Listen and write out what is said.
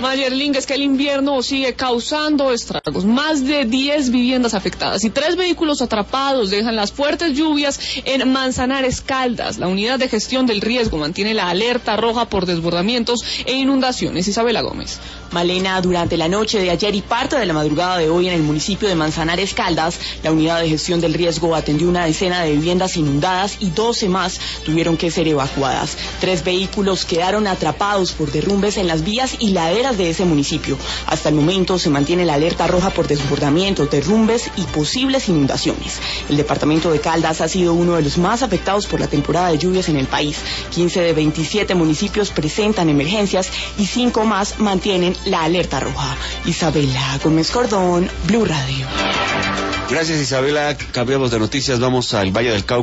Mayerling, es que el invierno sigue causando estragos. Más de 10 viviendas afectadas y 3 vehículos atrapados dejan las fuertes lluvias en Manzanares, Caldas. La unidad de gestión del riesgo mantiene la alerta roja por desbordamientos e inundaciones. Isabela Gómez. Malena, durante la noche de ayer y parte de la madrugada de hoy en el municipio de Manzanares, Caldas, la unidad de gestión del riesgo atendió una decena de viviendas inundadas y 12 más tuvieron que ser evacuadas. 3 vehículos quedaron atrapados por derrumbes en las vías y laderas de ese municipio. Hasta el momento se mantiene la alerta roja por desbordamientos, derrumbes y posibles inundaciones. El departamento de Caldas ha sido uno de los más afectados por la temporada de lluvias en el país. 15 de 27 municipios presentan emergencias y 5 más mantienen la alerta roja. Isabela Gómez Cordón, Blue Radio. Gracias, Isabela. Cambiamos de noticias, vamos al Valle del Cauca.